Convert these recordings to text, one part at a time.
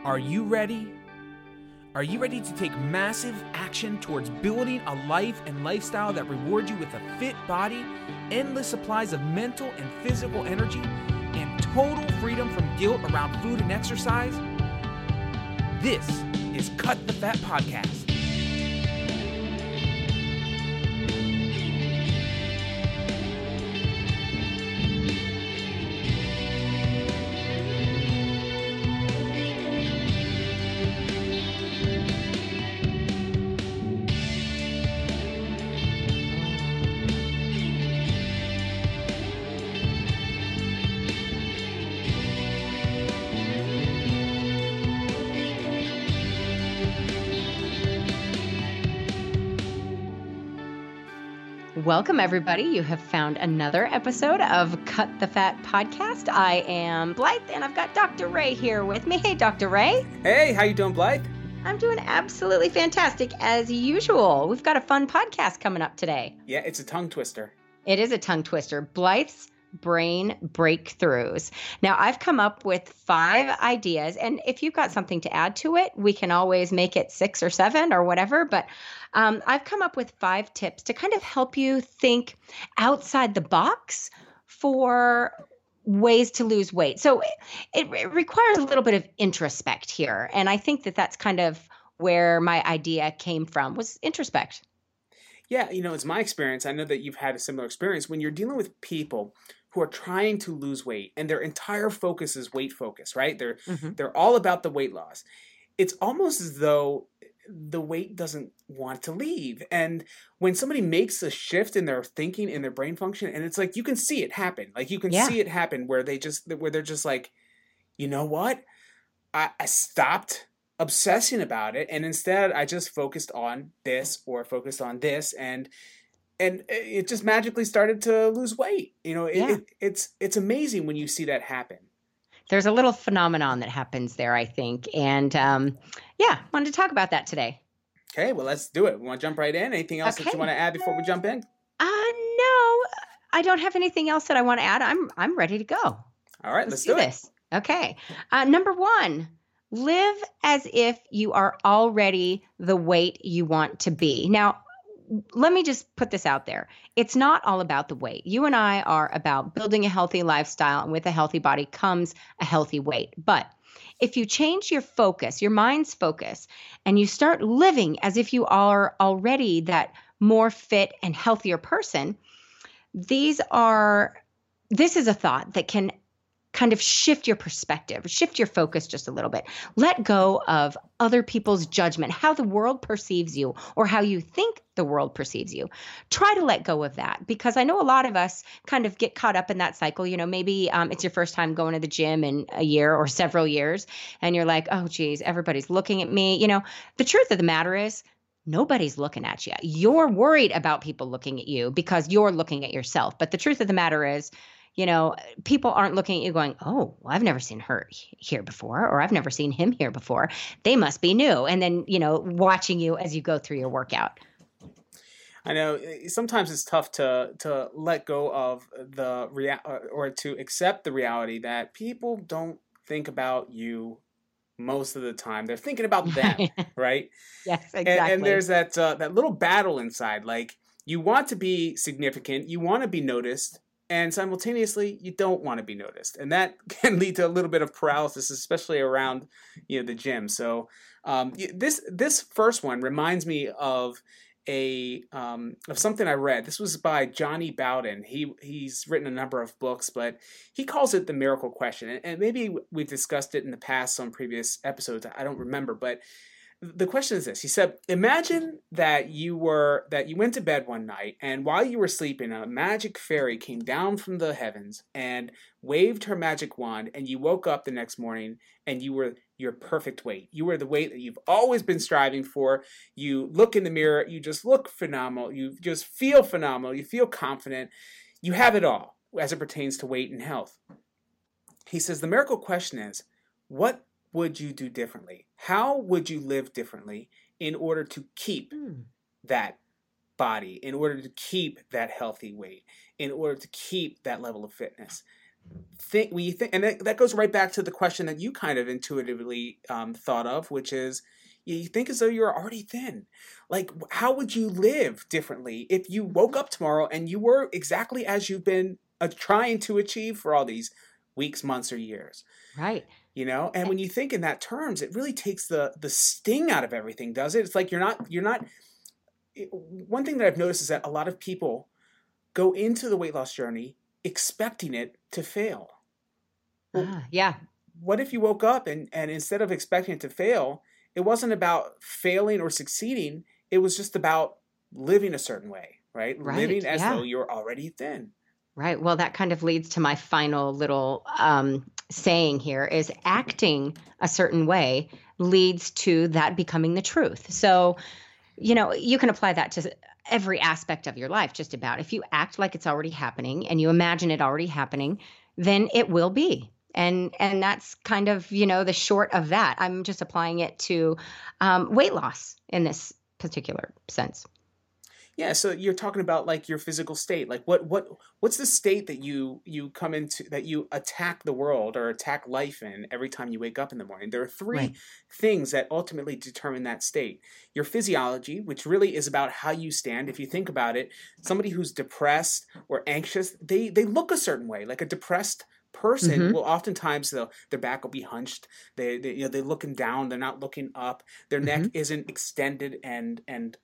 Are you ready? Are you ready to take massive action towards building a life and lifestyle that rewards you with a fit body, endless supplies of mental and physical energy, and total freedom from guilt around food and exercise? This is Cut the Fat Podcast. Welcome, everybody. You have found another episode of Cut the Fat Podcast. I am Blythe, and I've got Dr. Ray here with me. Hey, Dr. Ray. Hey, how you doing, Blythe? I'm doing absolutely fantastic, as usual. We've got a fun podcast coming up today. Yeah, it's a tongue twister. It is a tongue twister. Blythe's Brain Breakthroughs. Now, I've come up with 5 ideas, and if you've got something to add to it, we can always make it 6 or 7 or whatever, but I've come up with 5 tips to kind of help you think outside the box for ways to lose weight. So it requires a little bit of introspect here, and I think that that's kind of where my idea came from, was introspect. Yeah, it's my experience. I know that you've had a similar experience when you're dealing with people who are trying to lose weight and their entire focus is weight focus, right? They're all about the weight loss. It's almost as though the weight doesn't want to leave. And when somebody makes a shift in their thinking, in their brain function, and it's like you can see it happen. Like you can see it happen where they're just like, you know what? I stopped obsessing about it, and instead I just focused on this or focused on this, and it just magically started to lose weight. It's amazing when you see that happen. There's a little phenomenon that happens there, I think, and wanted to talk about that today. Okay, well, let's do it. We want to jump right in? Anything else that you want to add before we jump in? No, I don't have anything else that I want to add. I'm ready to go. All right, let's do this. Okay, number 1. Live as if you are already the weight you want to be. Now, let me just put this out there. It's not all about the weight. You and I are about building a healthy lifestyle, and with a healthy body comes a healthy weight. But if you change your focus, your mind's focus, and you start living as if you are already that more fit and healthier person, this is a thought that can kind of shift your perspective, shift your focus just a little bit. Let go of other people's judgment, how the world perceives you or how you think the world perceives you. Try to let go of that, because I know a lot of us kind of get caught up in that cycle. Maybe it's your first time going to the gym in a year or several years, and you're like, oh, geez, everybody's looking at me. The truth of the matter is, nobody's looking at you. You're worried about people looking at you because you're looking at yourself. But the truth of the matter is, people aren't looking at you going, oh, well, I've never seen her here before, or I've never seen him here before. They must be new. And then, watching you as you go through your workout. I know sometimes it's tough to let go of or to accept the reality that people don't think about you most of the time. They're thinking about them, right? Yes, exactly. And there's that little battle inside. Like, you want to be significant, you want to be noticed, and simultaneously, you don't want to be noticed. And that can lead to a little bit of paralysis, especially around, the gym. So this first one reminds me of of something I read. This was by Johnny Bowden. He's written a number of books, but he calls it the miracle question. And maybe we've discussed it in the past on previous episodes. I don't remember, but the question is this. He said, imagine that you went to bed one night, and while you were sleeping, a magic fairy came down from the heavens and waved her magic wand, and you woke up the next morning and you were your perfect weight. You were the weight that you've always been striving for. You look in the mirror, you just look phenomenal. You just feel phenomenal. You feel confident. You have it all as it pertains to weight and health. He says, the miracle question is, what would you do differently? How would you live differently in order to keep that body, in order to keep that healthy weight, in order to keep that level of fitness? think when you think, and that goes right back to the question that you kind of intuitively thought of, which is you think as though you're already thin. Like, how would you live differently if you woke up tomorrow and you were exactly as you've been trying to achieve for all these weeks, months, or years? Right. And when you think in that terms, it really takes the sting out of everything, does it? It's like one thing that I've noticed is that a lot of people go into the weight loss journey expecting it to fail. Well, yeah. What if you woke up and instead of expecting it to fail, it wasn't about failing or succeeding. It was just about living a certain way, right? Living as though you're already thin. Right. Well, that kind of leads to my final little saying here is acting a certain way leads to that becoming the truth. So, you can apply that to every aspect of your life, just about. If you act like it's already happening and you imagine it already happening, then it will be. And that's kind of, the short of that. I'm just applying it to weight loss in this particular sense. Yeah, so you're talking about like your physical state. Like what's the state that you come into, that you attack the world or attack life in every time you wake up in the morning? There are three things that ultimately determine that state. Your physiology, which really is about how you stand. If you think about it, somebody who's depressed or anxious, they look a certain way. Like a depressed person will oftentimes their back will be hunched. They're looking down. They're not looking up. Their neck isn't extended and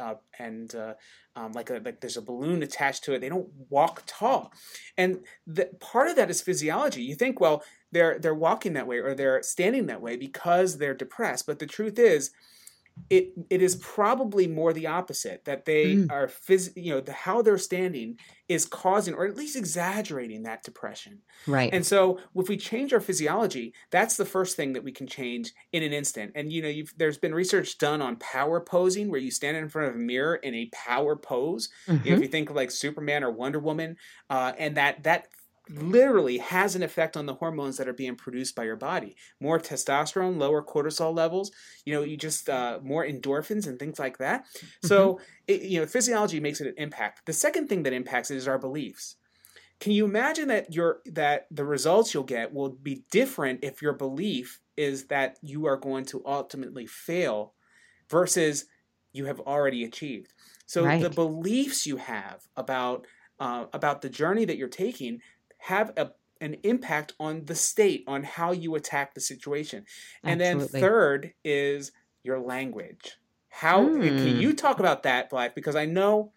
like there's a balloon attached to it. They don't walk tall, and part of that is physiology. You think, well, they're walking that way or they're standing that way because they're depressed, but the truth is, it is probably more the opposite, that they are how they're standing is causing or at least exaggerating that depression. Right. And so if we change our physiology, that's the first thing that we can change in an instant. And there's been research done on power posing, where you stand in front of a mirror in a power pose. If you think of like Superman or Wonder Woman, and that literally has an effect on the hormones that are being produced by your body. More testosterone, lower cortisol levels, you just more endorphins and things like that. So, physiology makes an impact. The second thing that impacts it is our beliefs. Can you imagine that the results you'll get will be different if your belief is that you are going to ultimately fail versus you have already achieved? So the beliefs you have about the journey that you're taking have an impact on the state, on how you attack the situation. And then third is your language. Can you talk about that, Blythe? Because I know,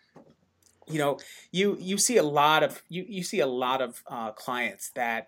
you see a lot of clients that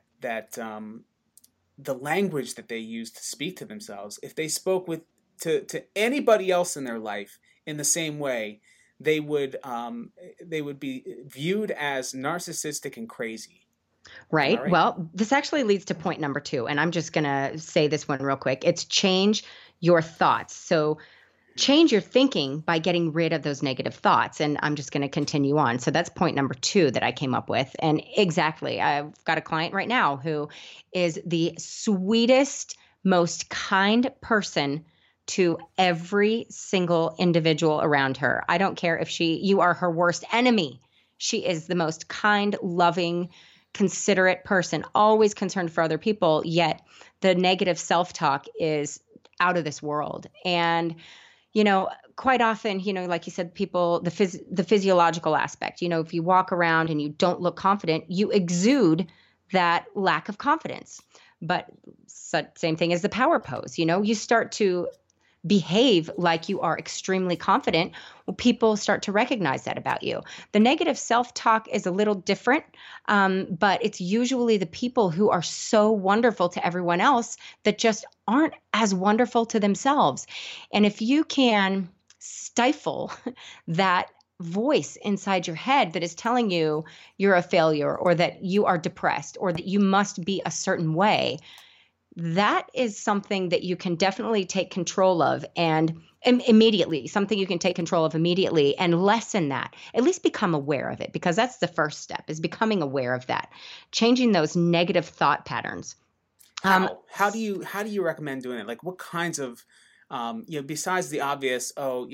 the language that they use to speak to themselves, if they spoke to anybody else in their life in the same way, they would be viewed as narcissistic and crazy. Right. Well, this actually leads to point number 2, and I'm just going to say this one real quick. It's change your thoughts. So change your thinking by getting rid of those negative thoughts. And I'm just going to continue on. So that's point number 2 that I came up with. And exactly, I've got a client right now who is the sweetest, most kind person to every single individual around her. I don't care if you are her worst enemy. She is the most kind, loving, considerate person, always concerned for other people, yet the negative self-talk is out of this world. And, quite often, like you said, people, the physiological aspect, if you walk around and you don't look confident, you exude that lack of confidence. But same thing as the power pose, you start to behave like you are extremely confident, well, people start to recognize that about you. The negative self-talk is a little different, but it's usually the people who are so wonderful to everyone else that just aren't as wonderful to themselves. And if you can stifle that voice inside your head that is telling you you're a failure or that you are depressed or that you must be a certain way, that is something that you can definitely take control of and immediately, something you can take control of immediately and lessen that, at least become aware of it, because that's the first step, is becoming aware of that, changing those negative thought patterns. How do you recommend doing it? Like what kinds of Besides the obvious,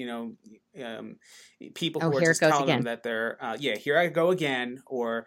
people Oh, who are here it just goes telling them again. that they're, here I go again, or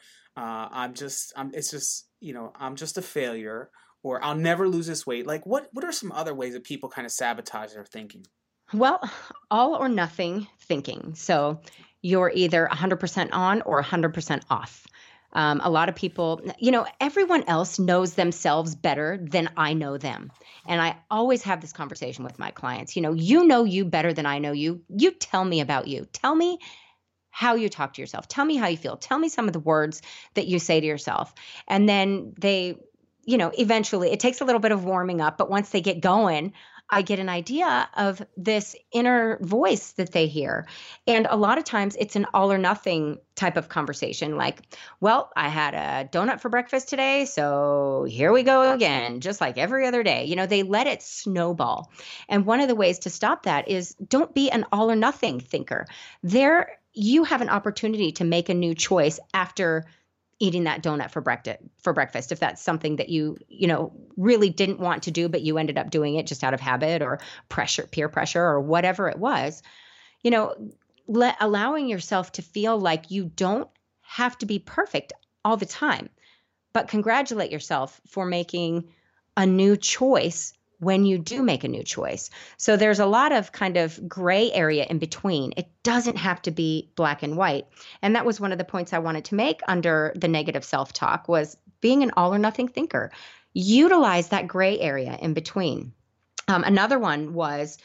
I'm just a failure, or I'll never lose this weight. Like, what are some other ways that people kind of sabotage their thinking? Well, all or nothing thinking. So you're either 100% on or 100% off. A lot of people, everyone else knows themselves better than I know them. And I always have this conversation with my clients. You know you better than I know you. You tell me about you. Tell me how you talk to yourself. Tell me how you feel. Tell me some of the words that you say to yourself. And then eventually it takes a little bit of warming up, but once they get going, I get an idea of this inner voice that they hear. And a lot of times it's an all or nothing type of conversation like, well, I had a donut for breakfast today, so here we go again, just like every other day. They let it snowball. And one of the ways to stop that is don't be an all or nothing thinker. You have an opportunity to make a new choice after eating that donut for breakfast, if that's something that you really didn't want to do, but you ended up doing it just out of habit or peer pressure or whatever it was. you know Allowing yourself to feel like you don't have to be perfect all the time, but congratulate yourself for making a new choice when you do make a new choice. So there's a lot of kind of gray area in between. It doesn't have to be black and white. And that was one of the points I wanted to make under the negative self-talk was being an all or nothing thinker. Utilize that gray area in between. Another one was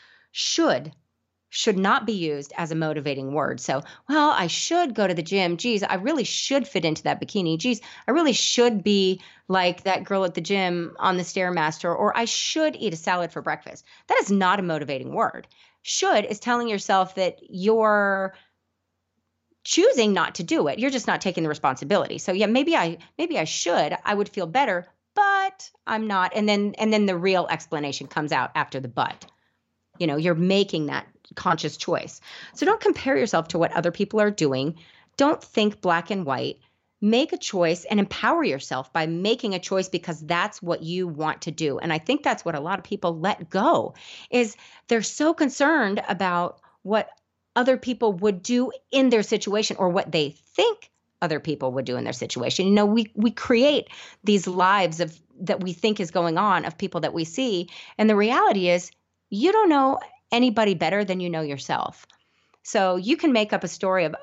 should not be used as a motivating word. So, well, I should go to the gym. Geez, I really should fit into that bikini. Geez, I really should be like that girl at the gym on the Stairmaster, or I should eat a salad for breakfast. That is not a motivating word. Should is telling yourself that you're choosing not to do it. You're just not taking the responsibility. So yeah, maybe I should. I would feel better, but I'm not. And then the real explanation comes out after the but. You're making that conscious choice. So don't compare yourself to what other people are doing. Don't think black and white. Make a choice and empower yourself by making a choice because that's what you want to do. And I think that's what a lot of people let go is they're so concerned about what other people would do in their situation or what they think other people would do in their situation. We create these lives that we think is going on of people that we see. And the reality is you don't know anybody better than you know yourself. So you can make up a story of,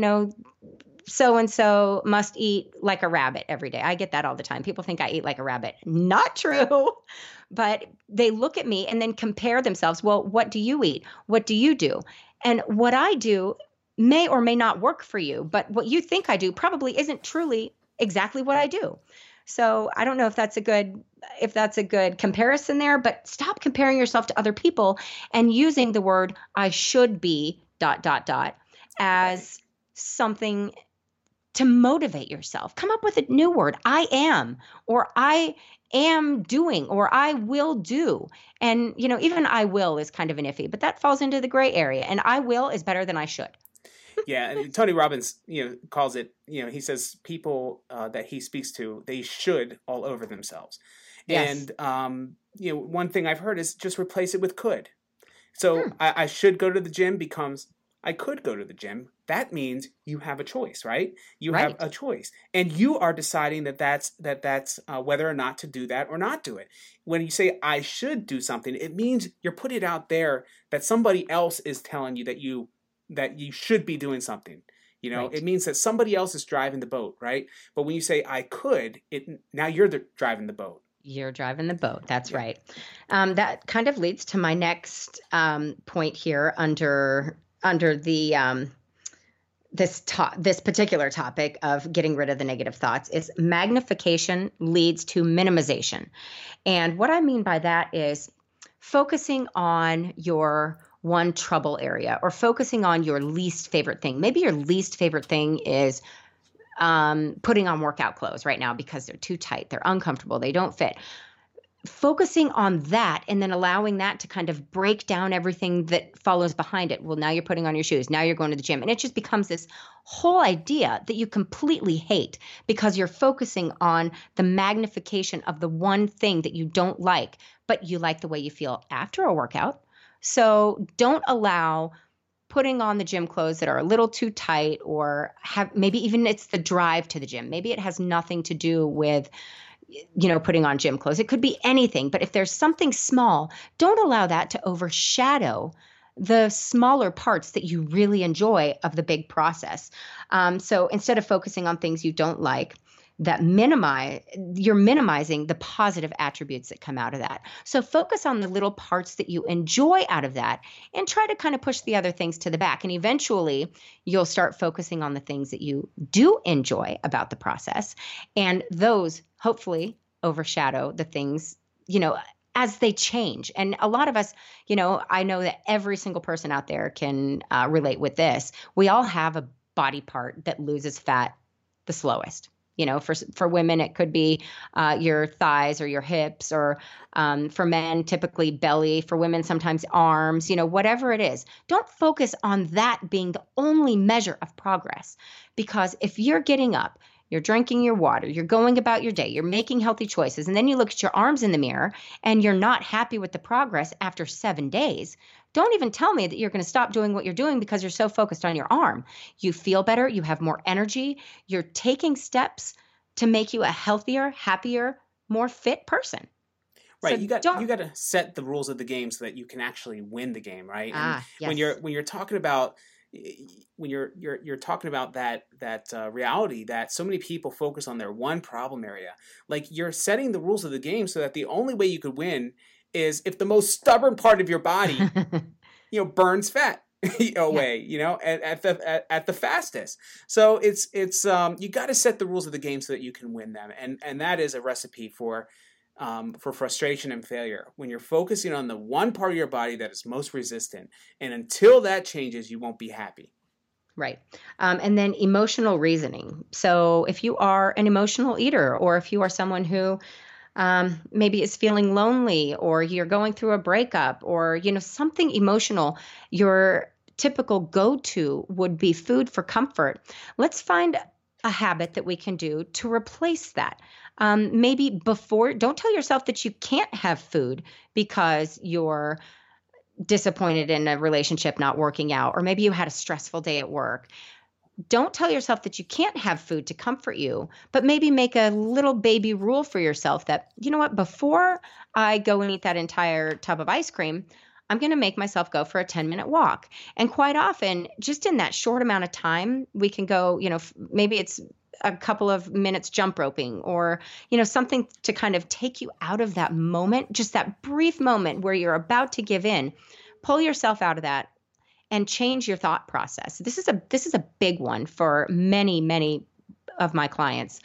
so-and-so must eat like a rabbit every day. I get that all the time. People think I eat like a rabbit. Not true. But they look at me and then compare themselves. Well, what do you eat? What do you do? And what I do may or may not work for you, but what you think I do probably isn't truly exactly what I do. So I don't know if that's a good comparison there, but stop comparing yourself to other people and using the word I should be ... as something to motivate yourself. Come up with a new word. I am, or I am doing, or I will do. And, even I will is kind of an iffy, but that falls into the gray area. And I will is better than I should. Yeah, and Tony Robbins, calls it, he says people that he speaks to, they should all over themselves. Yes. And, one thing I've heard is just replace it with could. So I should go to the gym becomes I could go to the gym. That means you have a choice, right? You have a choice. And you are deciding that's whether or not to do that or not do it. When you say I should do something, it means you're putting it out there that somebody else is telling you that you should be doing something. Right. It means that somebody else is driving the boat, right? But when you say I could, now you're driving the boat. You're driving the boat. That's right. That kind of leads to my next point here under the this particular topic of getting rid of the negative thoughts is magnification leads to minimization. And what I mean by that is focusing on your one trouble area or focusing on your least favorite thing. Maybe your least favorite thing is putting on workout clothes right now because they're too tight, they're uncomfortable, they don't fit. Focusing on that and then allowing that to kind of break down everything that follows behind it. Well, now you're putting on your shoes. Now you're going to the gym. And it just becomes this whole idea that you completely hate because you're focusing on the magnification of the one thing that you don't like, but you like the way you feel after a workout. So don't allow putting on the gym clothes that are a little too tight, or have maybe even it's the drive to the gym. Maybe it has nothing to do with putting on gym clothes. It could be anything, but if there's something small, don't allow that to overshadow the smaller parts that you really enjoy of the big process. So instead of focusing on things you don't like, you're minimizing the positive attributes that come out of that. So focus on the little parts that you enjoy out of that and try to kind of push the other things to the back. And eventually you'll start focusing on the things that you do enjoy about the process. And those hopefully overshadow the things, as they change. And a lot of us, I know that every single person out there can relate with this. We all have a body part that loses fat the slowest. For women, it could be your thighs or your hips, or for men, typically belly. For women, sometimes arms, whatever it is. Don't focus on that being the only measure of progress. Because if you're getting up, you're drinking your water, you're going about your day, you're making healthy choices, and then you look at your arms in the mirror and you're not happy with the progress after 7 days, don't even tell me that you're going to stop doing what you're doing because you're so focused on your arm. You feel better, you have more energy, you're taking steps to make you a healthier, happier, more fit person. Right, so you got to set the rules of the game so that you can actually win the game, right? And yes. when you're talking about you're talking about that reality that so many people focus on their one problem area, like you're setting the rules of the game so that the only way you could win is if the most stubborn part of your body, burns fat away, at the fastest. So it's you got to set the rules of the game so that you can win them, and that is a recipe for frustration and failure, when you're focusing on the one part of your body that is most resistant. And until that changes, you won't be happy. Right. And then emotional reasoning. So if you are an emotional eater, or if you are someone who maybe is feeling lonely, or you're going through a breakup, or, something emotional, your typical go-to would be food for comfort. Let's find a habit that we can do to replace that. Maybe don't tell yourself that you can't have food because you're disappointed in a relationship not working out, or maybe you had a stressful day at work. Don't tell yourself that you can't have food to comfort you, but maybe make a little baby rule for yourself that, before I go and eat that entire tub of ice cream, I'm going to make myself go for a 10-minute walk. And quite often, just in that short amount of time, we can go, maybe it's a couple of minutes jump roping, or, something to kind of take you out of that moment, just that brief moment where you're about to give in. Pull yourself out of that and change your thought process. This is a big one for many, many of my clients.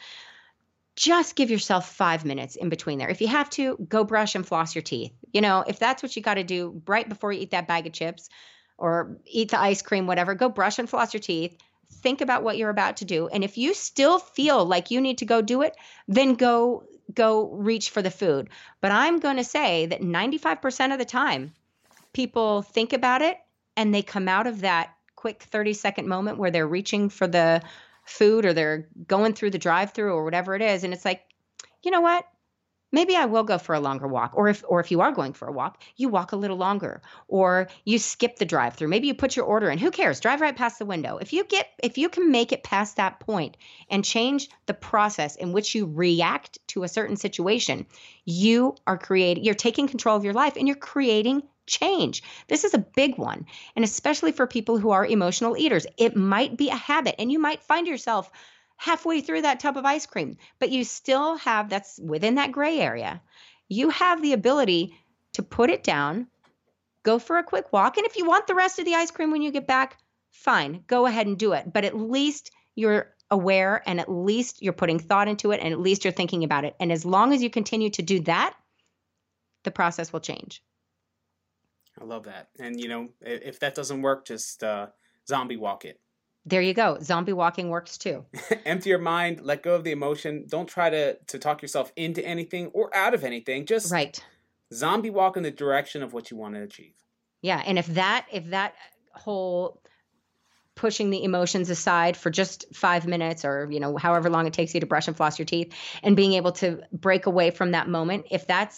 Just give yourself 5 minutes in between there. If you have to, go brush and floss your teeth. If that's what you got to do right before you eat that bag of chips or eat the ice cream, whatever, go brush and floss your teeth. Think about what you're about to do. And if you still feel like you need to go do it, then go reach for the food. But I'm going to say that 95% of the time, people think about it and they come out of that quick 30-second moment where they're reaching for the food, or they're going through the drive-through or whatever it is. And it's like, you know what? Maybe I will go for a longer walk. Or if you are going for a walk, you walk a little longer, or you skip the drive-through. Maybe you put your order in. Who cares? Drive right past the window. If you can make it past that point and change the process in which you react to a certain situation, you're taking control of your life, and you're creating change. This is a big one. And especially for people who are emotional eaters, it might be a habit, and you might find yourself halfway through that tub of ice cream, but you still have, that's within that gray area. You have the ability to put it down, go for a quick walk. And if you want the rest of the ice cream when you get back, fine, go ahead and do it. But at least you're aware, and at least you're putting thought into it, and at least you're thinking about it. And as long as you continue to do that, the process will change. I love that. And, if that doesn't work, just zombie walk it. There you go. Zombie walking works too. Empty your mind, let go of the emotion. Don't try to talk yourself into anything or out of anything. Just zombie walk in the direction of what you want to achieve. Yeah. And if that whole pushing the emotions aside for just 5 minutes, or, however long it takes you to brush and floss your teeth, and being able to break away from that moment, if that's as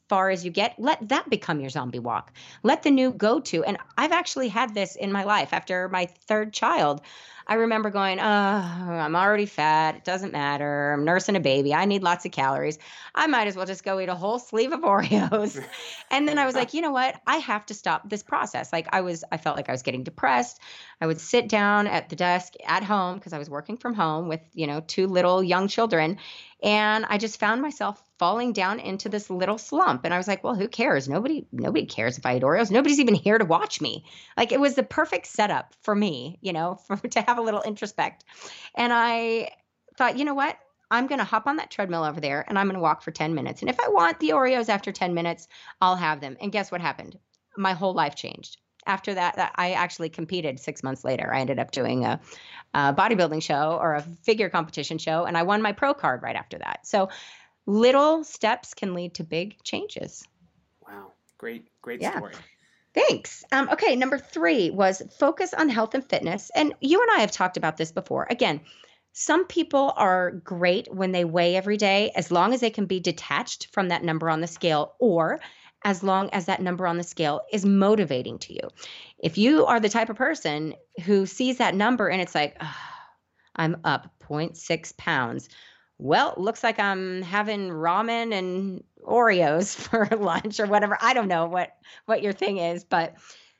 far as you get, let that become your zombie walk. Let the new go to. And I've actually had this in my life after my third child. I remember going, oh, I'm already fat. It doesn't matter. I'm nursing a baby. I need lots of calories. I might as well just go eat a whole sleeve of Oreos. And then I was like, you know what? I have to stop this process. Like I felt like I was getting depressed. I would sit down at the desk at home because I was working from home with, 2 little young children. And I just found myself falling down into this little slump. And I was like, well, who cares? Nobody cares if I eat Oreos. Nobody's even here to watch me. Like it was the perfect setup for me, to have a little introspect. And I thought, you know what? I'm going to hop on that treadmill over there and I'm going to walk for 10 minutes. And if I want the Oreos after 10 minutes, I'll have them. And guess what happened? My whole life changed. After that, I actually competed 6 months later. I ended up doing a bodybuilding show or a figure competition show, and I won my pro card right after that. So little steps can lead to big changes. Wow. Great Yeah. story. Thanks. Okay. Number 3 was focus on health and fitness. And you and I have talked about this before. Again, some people are great when they weigh every day, as long as they can be detached from that number on the scale, or as long as that number on the scale is motivating to you. If you are the type of person who sees that number and it's like, oh, I'm up 0.6 pounds. Well, looks like I'm having ramen and Oreos for lunch or whatever. I don't know what your thing is, but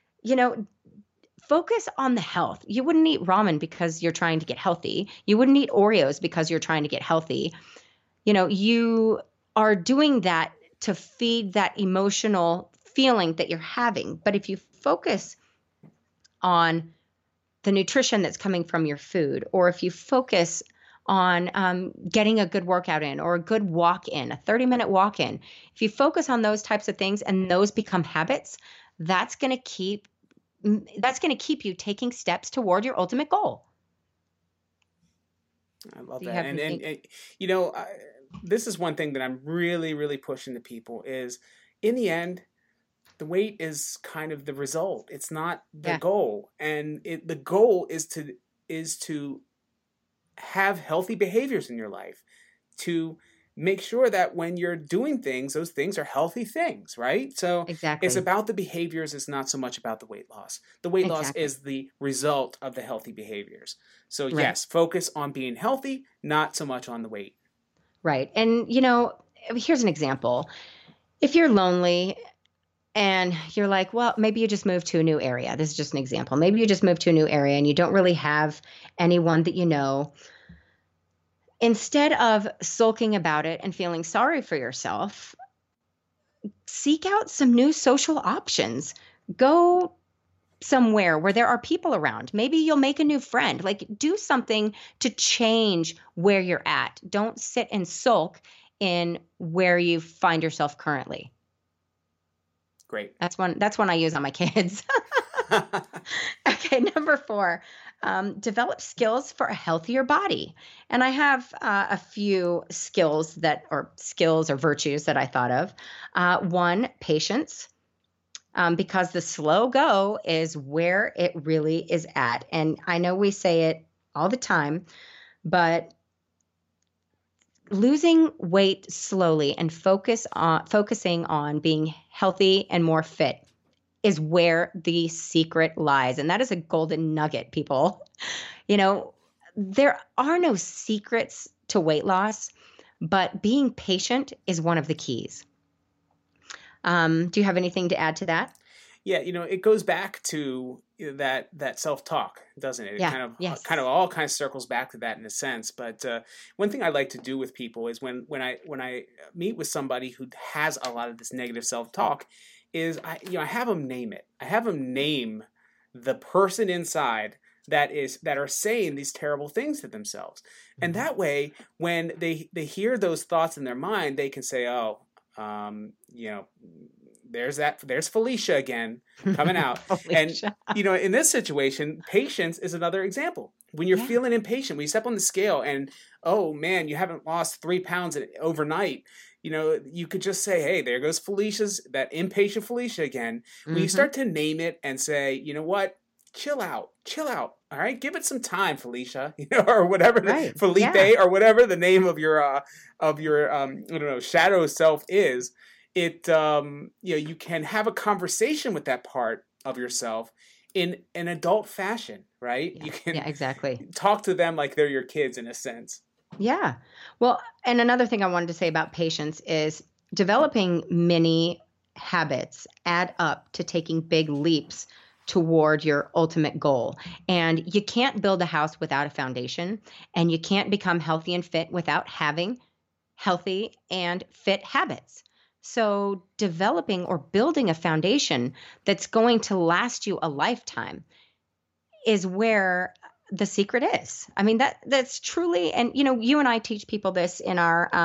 focus on the health. You wouldn't eat ramen because you're trying to get healthy. You wouldn't eat Oreos because you're trying to get healthy. You are doing that to feed that emotional feeling that you're having. But if you focus on the nutrition that's coming from your food, or if you focus on getting a good workout in or a good walk in, a 30-minute walk in, if you focus on those types of things and those become habits, that's going to keep you taking steps toward your ultimate goal. I love that. And this is one thing that I'm really, really pushing to people is, in the end, the weight is kind of the result. It's not the goal. And the goal is to have healthy behaviors in your life, to make sure that when you're doing things, those things are healthy things, right? So exactly. It's about the behaviors. It's not so much about the weight loss. The weight loss is the result of the healthy behaviors. So yes, focus on being healthy, not so much on the weight. Right. And, here's an example. If you're lonely and you're like, well, maybe you just moved to a new area. This is just an example. Maybe you just moved to a new area and you don't really have anyone that you know. Instead of sulking about it and feeling sorry for yourself, seek out some new social options. Go somewhere where there are people around. Maybe you'll make a new friend. Like, do something to change where you're at. Don't sit and sulk in where you find yourself currently. Great. That's one I use on my kids. Okay, number 4, develop skills for a healthier body. And I have a few skills or virtues that I thought of. 1, patience. Because the slow go is where it really is at. And I know we say it all the time, but losing weight slowly and focusing on being healthy and more fit is where the secret lies. And that is a golden nugget, people. There are no secrets to weight loss, but being patient is one of the keys. Do you have anything to add to that? Yeah, it goes back to that self-talk, doesn't it? It kind of circles back to that in a sense. But one thing I like to do with people is when I meet with somebody who has a lot of this negative self-talk, is I have them name it. I have them name the person inside that are saying these terrible things to themselves, and that way, when they hear those thoughts in their mind, they can say, "Oh, there's Felicia again coming out." And, in this situation, patience is another example. When you're feeling impatient, when you step on the scale and, oh man, you haven't lost 3 pounds overnight, you could just say, hey, there goes that impatient Felicia again. When you start to name it and say, you know what, chill out. All right. Give it some time, Felicia, or whatever, Felipe or whatever the name of your shadow self is. you can have a conversation with that part of yourself in an adult fashion, right? Yeah. You can Yeah, exactly. talk to them like they're your kids in a sense. Yeah. Well, and another thing I wanted to say about patience is developing many habits add up to taking big leaps toward your ultimate goal. And you can't build a house without a foundation, and you can't become healthy and fit without having healthy and fit habits. So, developing or building a foundation that's going to last you a lifetime is where the secret is. I mean, that's truly, and you and I teach people this in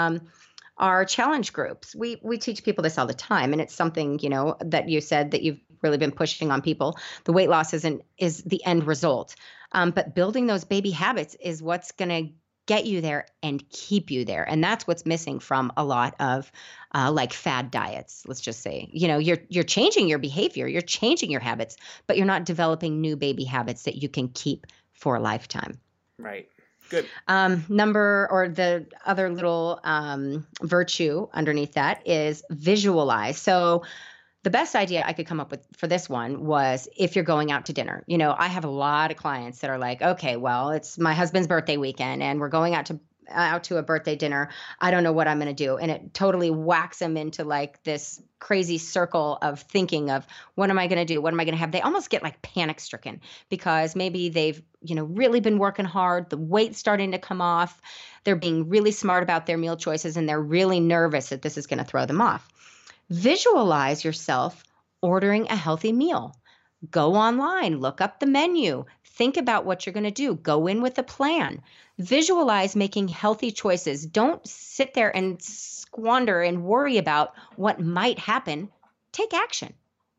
our challenge groups. We teach people this all the time, and it's something that you said that you've really been pushing on people. The weight loss is the end result, but building those baby habits is what's going to get you there and keep you there, and that's what's missing from a lot of like fad diets. Let's just say, you're changing your behavior, you're changing your habits, but you're not developing new baby habits that you can keep for a lifetime. Right. Good. Number or the other little virtue underneath that is visualize. So the best idea I could come up with for this one was if you're going out to dinner. I have a lot of clients that are like, okay, well, it's my husband's birthday weekend and we're going out to a birthday dinner. I don't know what I'm going to do. And it totally whacks them into like this crazy circle of thinking of what am I going to do? What am I going to have? They almost get like panic stricken because maybe they've, really been working hard. The weight's starting to come off. They're being really smart about their meal choices and they're really nervous that this is going to throw them off. Visualize yourself ordering a healthy meal. Go online, look up the menu, think about what you're going to do, go in with a plan. Visualize making healthy choices. Don't sit there and squander and worry about what might happen. Take action.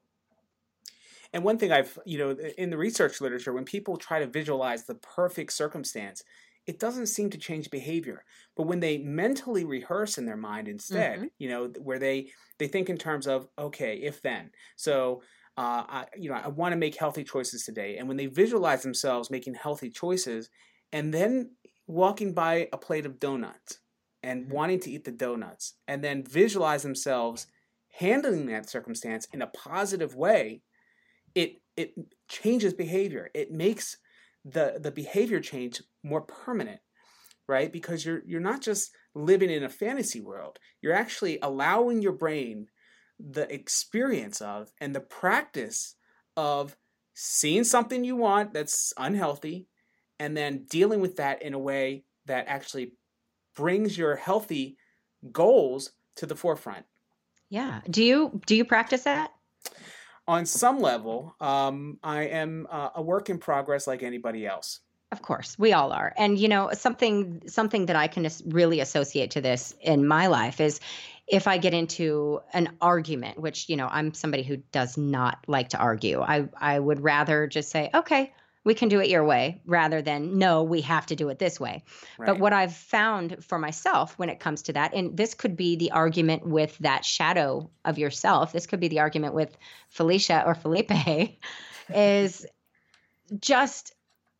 And one thing in the research literature, when people try to visualize the perfect circumstance, it doesn't seem to change behavior. But when they mentally rehearse in their mind instead, where they think in terms of, okay, if then. So, I want to make healthy choices today. And when they visualize themselves making healthy choices and then walking by a plate of donuts and wanting to eat the donuts and then visualize themselves handling that circumstance in a positive way, it changes behavior. It makes the behavior change more permanent, right? Because you're not just living in a fantasy world. You're actually allowing your brain the experience of and the practice of seeing something you want that's unhealthy and then dealing with that in a way that actually brings your healthy goals to the forefront. Yeah. Do you practice that? On some level, I am a work in progress like anybody else. Of course, we all are. And something that I can really associate to this in my life is if I get into an argument, which I'm somebody who does not like to argue. I would rather just say, okay, we can do it your way rather than no, we have to do it this way. Right. But what I've found for myself when it comes to that, and this could be the argument with that shadow of yourself, this could be the argument with Felicia or Felipe, is just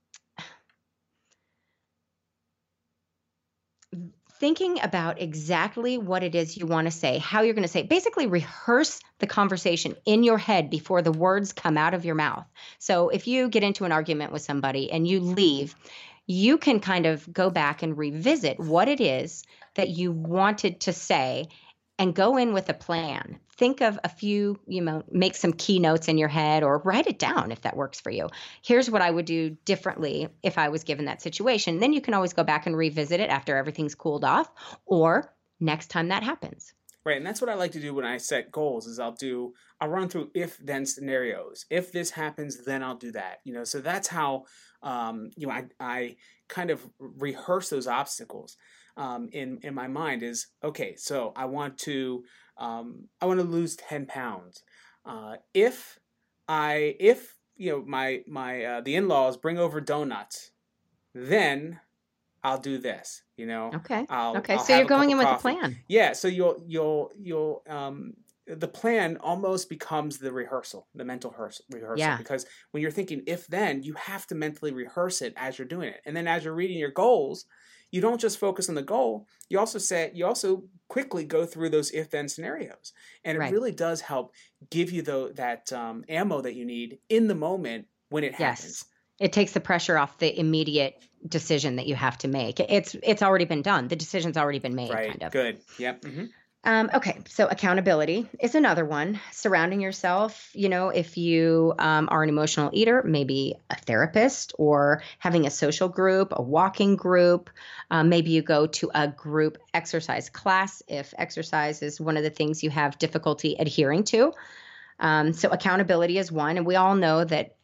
thinking about exactly what it is you want to say, how you're going to say it. Basically rehearse the conversation in your head before the words come out of your mouth. So if you get into an argument with somebody and you leave, you can kind of go back and revisit what it is that you wanted to say and go in with a plan. Think of a few, make some key notes in your head or write it down if that works for you. Here's what I would do differently if I was given that situation. Then you can always go back and revisit it after everything's cooled off or next time that happens. Right, and that's what I like to do when I set goals is I'll run through if-then scenarios. If this happens, then I'll do that. So that's how I kind of rehearse those obstacles in my mind is, okay, so I want to lose 10 pounds. If my the in-laws bring over donuts, then I'll do this, Okay. I'll so you're going in with a plan. Yeah. So you'll the plan almost becomes the rehearsal, the mental rehearsal. Yeah. Because when you're thinking if then, you have to mentally rehearse it as you're doing it. And then as you're reading your goals, you don't just focus on the goal. You also quickly go through those if-then scenarios. And it Right. really does help give you that ammo that you need in the moment when it happens. Yes. It takes the pressure off the immediate decision that you have to make. It's already been done. The decision's already been made, Right. kind of. Good. Yep. Mm-hmm. Okay, so accountability is another one. Surrounding yourself, if you are an emotional eater, maybe a therapist or having a social group, a walking group. Maybe you go to a group exercise class if exercise is one of the things you have difficulty adhering to. So accountability is one. And we all know that,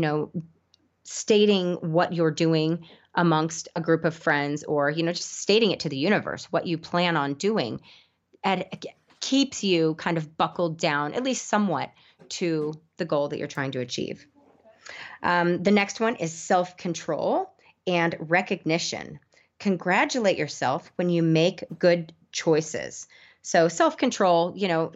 stating what you're doing amongst a group of friends or, just stating it to the universe, what you plan on doing, and it keeps you kind of buckled down, at least somewhat, to the goal that you're trying to achieve. The next one is self-control and recognition. Congratulate yourself when you make good choices. So self-control,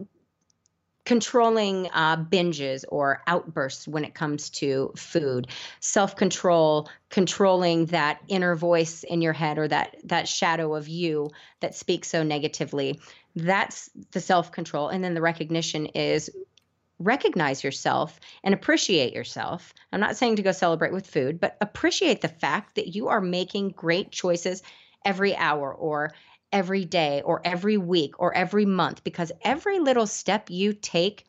controlling binges or outbursts when it comes to food, self-control, controlling that inner voice in your head or that shadow of you that speaks so negatively. That's the self-control. And then the recognition is recognize yourself and appreciate yourself. I'm not saying to go celebrate with food, but appreciate the fact that you are making great choices every hour or every day or every week or every month, because every little step you take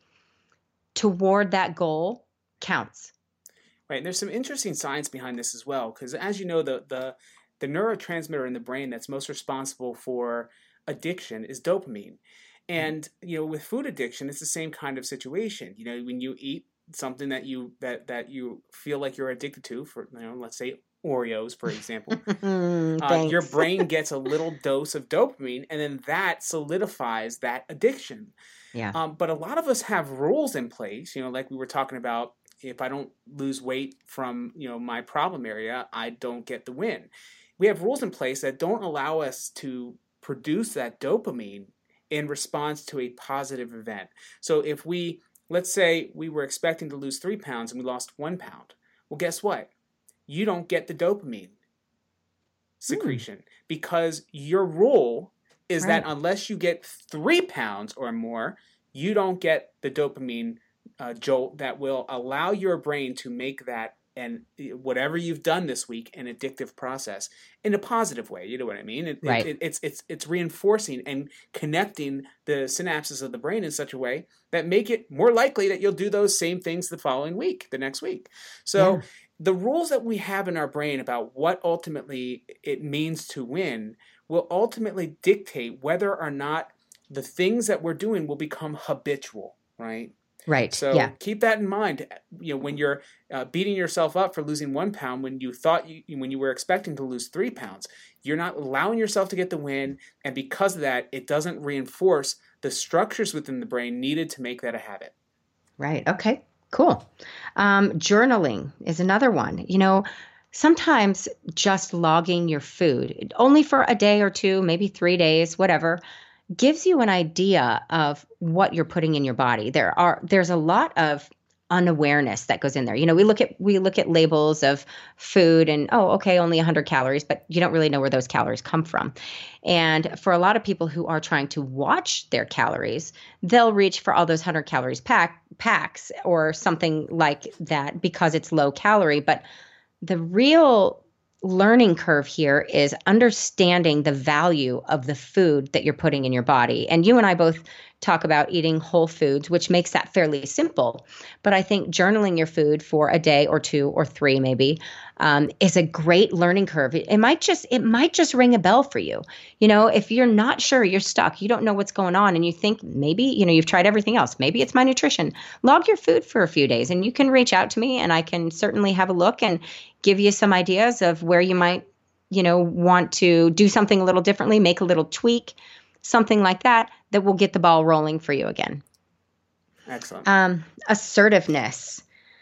toward that goal counts. Right. And there's some interesting science behind this as well, because as you know, the neurotransmitter in the brain that's most responsible for addiction is dopamine. And with food addiction, it's the same kind of situation. When you eat something that you feel like you're addicted to, for let's say Oreos, for example, your brain gets a little dose of dopamine, and then that solidifies that addiction. Yeah. But a lot of us have rules in place, like we were talking about. If I don't lose weight from my problem area, I don't get the win. We have rules in place that don't allow us to produce that dopamine in response to a positive event. So if let's say we were expecting to lose 3 pounds and we lost 1 pound, well, guess what? You don't get the dopamine secretion because your rule is that unless you get 3 pounds or more, you don't get the dopamine jolt that will allow your brain to make that and whatever you've done this week an addictive process in a positive way. You know what I mean? It's reinforcing and connecting the synapses of the brain in such a way that make it more likely that you'll do those same things the following week, the next week. So the rules that we have in our brain about what ultimately it means to win will ultimately dictate whether or not the things that we're doing will become habitual, right? Right. So keep that in mind. When you're beating yourself up for losing 1 pound, when you were expecting to lose 3 pounds, you're not allowing yourself to get the win, and because of that, it doesn't reinforce the structures within the brain needed to make that a habit. Right. Okay. Cool. Journaling is another one. Sometimes just logging your food, only for a day or two, maybe 3 days, whatever, gives you an idea of what you're putting in your body. There's a lot of unawareness that goes in there. We look at labels of food and only 100 calories, but you don't really know where those calories come from. And for a lot of people who are trying to watch their calories, they'll reach for all those 100 calories packs or something like that because it's low calorie. But the real learning curve here is understanding the value of the food that you're putting in your body. And you and I both talk about eating whole foods, which makes that fairly simple. But I think journaling your food for a day or 2 or 3 maybe is a great learning curve. It might just ring a bell for you. If you're not sure, you're stuck, you don't know what's going on, and you think maybe, you've tried everything else. Maybe it's my nutrition. Log your food for a few days, and you can reach out to me, and I can certainly have a look and give you some ideas of where you might, want to do something a little differently, make a little tweak, something like that will get the ball rolling for you again. Excellent. Assertiveness.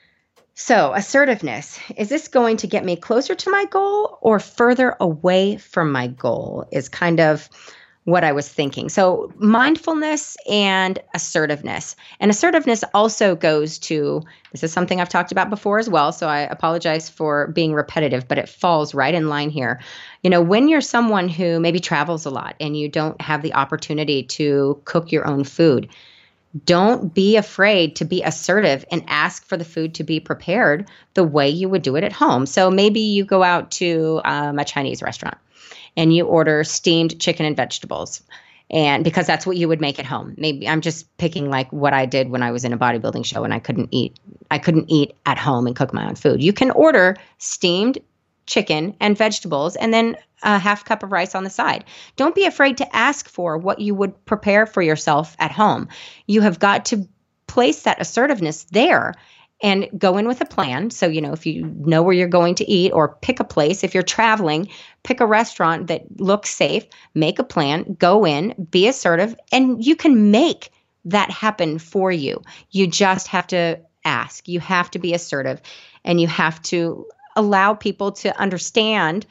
So assertiveness, is this going to get me closer to my goal or further away from my goal is kind of what I was thinking. So mindfulness and assertiveness. And assertiveness also goes to, this is something I've talked about before as well. So I apologize for being repetitive, but it falls right in line here. When you're someone who maybe travels a lot and you don't have the opportunity to cook your own food, don't be afraid to be assertive and ask for the food to be prepared the way you would do it at home. So maybe you go out to a Chinese restaurant and you order steamed chicken and vegetables, and because that's what you would make at home. Maybe I'm just picking like what I did when I was in a bodybuilding show and I couldn't eat at home and cook my own food. You can order steamed chicken and vegetables and then a half cup of rice on the side. Don't be afraid to ask for what you would prepare for yourself at home. You have got to place that assertiveness there and go in with a plan. So, if you know where you're going to eat, or pick a place, if you're traveling, pick a restaurant that looks safe, make a plan, go in, be assertive, and you can make that happen for you. You just have to ask. You have to be assertive, and you have to allow people to understand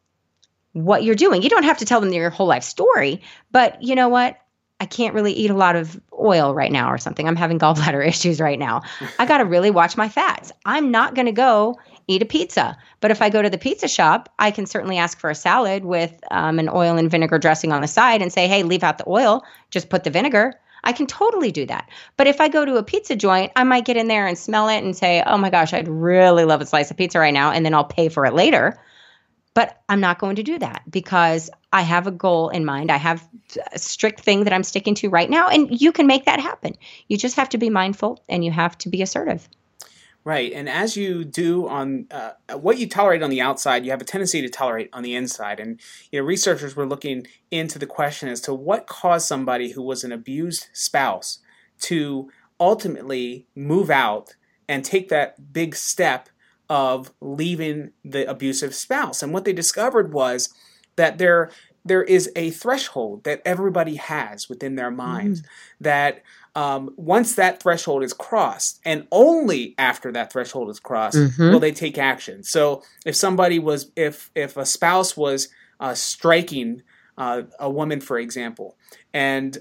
what you're doing. You don't have to tell them your whole life story, but you know what? I can't really eat a lot of oil right now or something. I'm having gallbladder issues right now. I got to really watch my fats. I'm not going to go eat a pizza. But if I go to the pizza shop, I can certainly ask for a salad with an oil and vinegar dressing on the side and say, hey, leave out the oil, just put the vinegar. I can totally do that. But if I go to a pizza joint, I might get in there and smell it and say, oh my gosh, I'd really love a slice of pizza right now. And then I'll pay for it later. But I'm not going to do that because I have a goal in mind. I have a strict thing that I'm sticking to right now, and you can make that happen. You just have to be mindful and you have to be assertive. Right. And as you do on what you tolerate on the outside, you have a tendency to tolerate on the inside. And researchers were looking into the question as to what caused somebody who was an abused spouse to ultimately move out and take that big step of leaving the abusive spouse. And what they discovered was that there is a threshold that everybody has within their minds that once that threshold is crossed, and only after that threshold is crossed, will they take action. So if somebody was, if a spouse was striking a woman, for example, and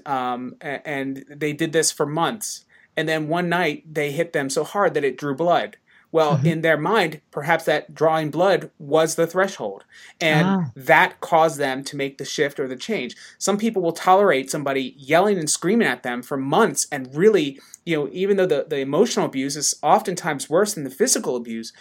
they did this for months, and then one night they hit them so hard that it drew blood. Well, in their mind, perhaps that drawing blood was the threshold, and that caused them to make the shift or the change. Some people will tolerate somebody yelling and screaming at them for months, and really, even though the emotional abuse is oftentimes worse than the physical abuse,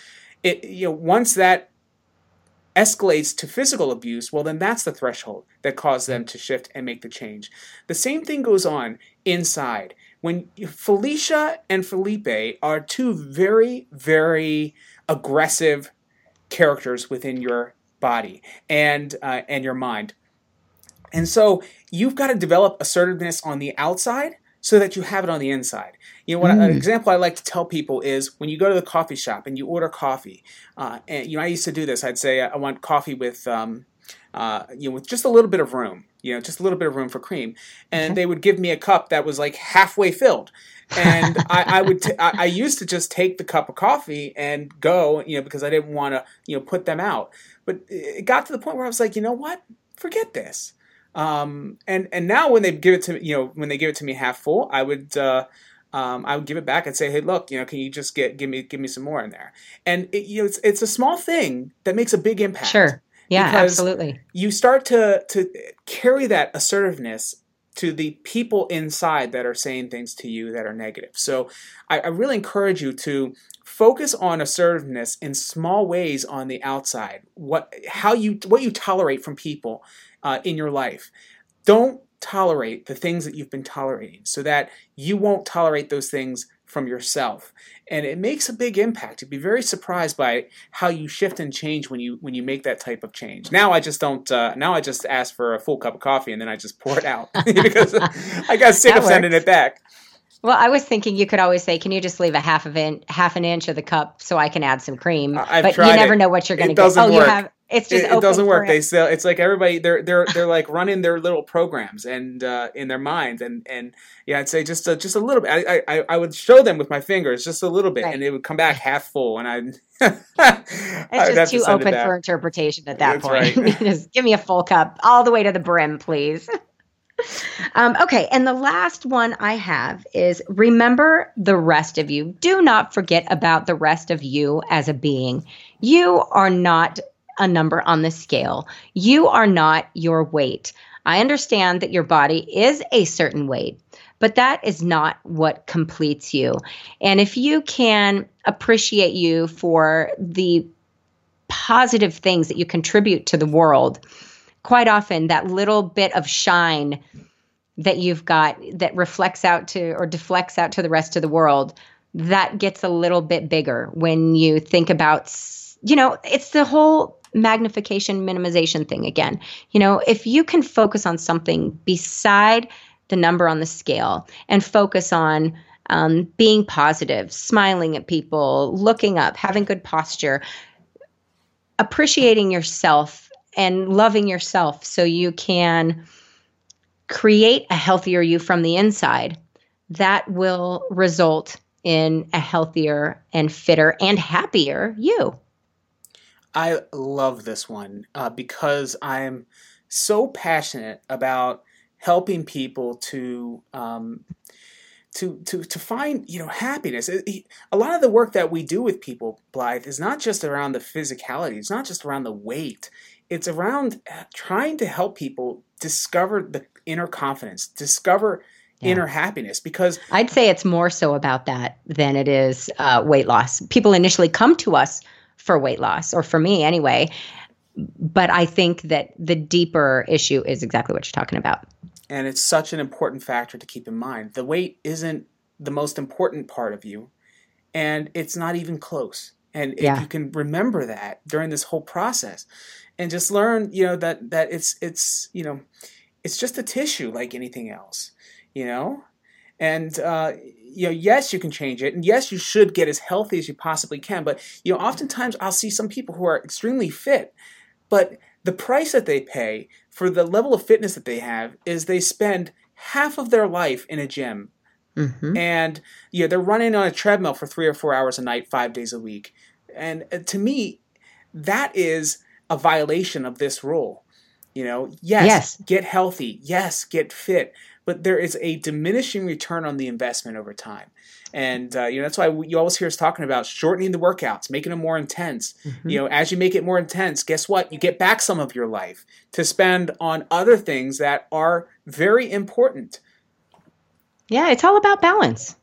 once that escalates to physical abuse, well, then that's the threshold that caused them to shift and make the change. The same thing goes on inside. When Felicia and Felipe are two very, very aggressive characters within your body and your mind. And so you've got to develop assertiveness on the outside so that you have it on the inside. An example I like to tell people is when you go to the coffee shop and you order coffee. And I used to do this. I'd say I want coffee with with just a little bit of room. Just a little bit of room for cream. And they would give me a cup that was like halfway filled. And I used to just take the cup of coffee and go, because I didn't want to, put them out. But it got to the point where I was like, you know what? Forget this. And now when they give it to me half full, I would give it back and say, hey, look, can you just give me some more in there? And it's a small thing that makes a big impact. Sure. Yeah, absolutely. You start to carry that assertiveness to the people inside that are saying things to you that are negative. So I really encourage you to focus on assertiveness in small ways on the outside. What you tolerate from people in your life. Don't tolerate the things that you've been tolerating so that you won't tolerate those things from yourself. And it makes a big impact. You'd be very surprised by how you shift and change when you make that type of change. Now I just don't. Now I just ask for a full cup of coffee and then I just pour it out because I got sick of sending it back. Well, I was thinking you could always say, "Can you just leave a half an inch of the cup so I can add some cream?" But you never know what you're going to get. Oh, work. You have. It's just it doesn't work. They still. It's like everybody. They're like running their little programs and in their minds and I'd say just a little bit. I would show them with my fingers just a little bit, and it would come back half full, and I'd. It's just too open for interpretation at that point. Right. Just give me a full cup all the way to the brim, please. Okay. And the last one I have is remember the rest of you. Do not forget about the rest of you as a being. You are not a number on the scale. You are not your weight. I understand that your body is a certain weight, but that is not what completes you. And if you can appreciate you for the positive things that you contribute to the world, quite often that little bit of shine that you've got that reflects out to or deflects out to the rest of the world, that gets a little bit bigger when you think about, it's the whole magnification minimization thing again. If you can focus on something beside the number on the scale and focus on being positive, smiling at people, looking up, having good posture, appreciating yourself and loving yourself so you can create a healthier you from the inside, that will result in a healthier and fitter and happier you. I love this one because I'm so passionate about helping people to find happiness. A lot of the work that we do with people, Blythe, is not just around the physicality. It's not just around the weight. It's around trying to help people discover the inner confidence, discover inner happiness. Because I'd say it's more so about that than it is weight loss. People initially come to us for weight loss, or for me anyway. But I think that the deeper issue is exactly what you're talking about. And it's such an important factor to keep in mind. The weight isn't the most important part of you, and it's not even close. And if you can remember that during this whole process, and just learn, that it's just a tissue like anything else, And yes, you can change it, and yes, you should get as healthy as you possibly can. But oftentimes I'll see some people who are extremely fit, but the price that they pay for the level of fitness that they have is they spend half of their life in a gym. Mm-hmm. And they're running on a treadmill for 3 or 4 hours a night, 5 days a week. And to me, that is a violation of this rule. Yes, get healthy. Yes, get fit. But there is a diminishing return on the investment over time. And, that's why you always hear us talking about shortening the workouts, making them more intense. Mm-hmm. As you make it more intense, guess what? You get back some of your life to spend on other things that are very important. Yeah, it's all about balance.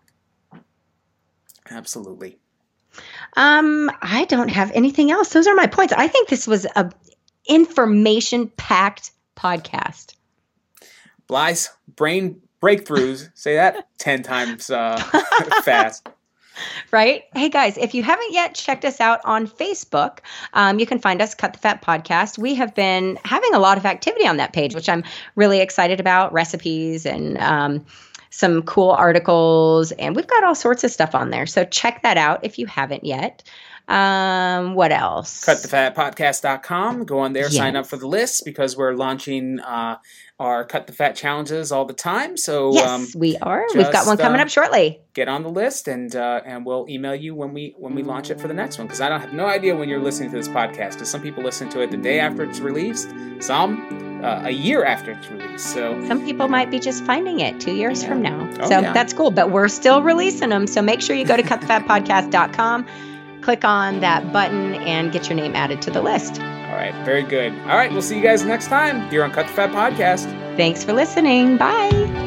Absolutely. I don't have anything else. Those are my points. I think this was a information-packed podcast. Blythe, brain breakthroughs. Say that 10 times fast. Right? Hey, guys, if you haven't yet checked us out on Facebook, you can find us, Cut the Fat Podcast. We have been having a lot of activity on that page, which I'm really excited about, recipes and some cool articles. And we've got all sorts of stuff on there. So check that out if you haven't yet. What else? CutTheFatPodcast.com. Go on there, sign up for the list because we're launching our Cut the Fat challenges all the time. So yes, we are. We've got one coming up shortly. Get on the list, and we'll email you when we launch it for the next one. Because I don't have no idea when you're listening to this podcast. Because some people listen to it the day after it's released, some a year after it's released. So some people might be just finding it 2 years from now. That's cool. But we're still releasing them. So make sure you go to CutTheFatPodcast.com. Click on that button and get your name added to the list. All right. Very good. All right. We'll see you guys next time here on Cut the Fat Podcast. Thanks for listening. Bye.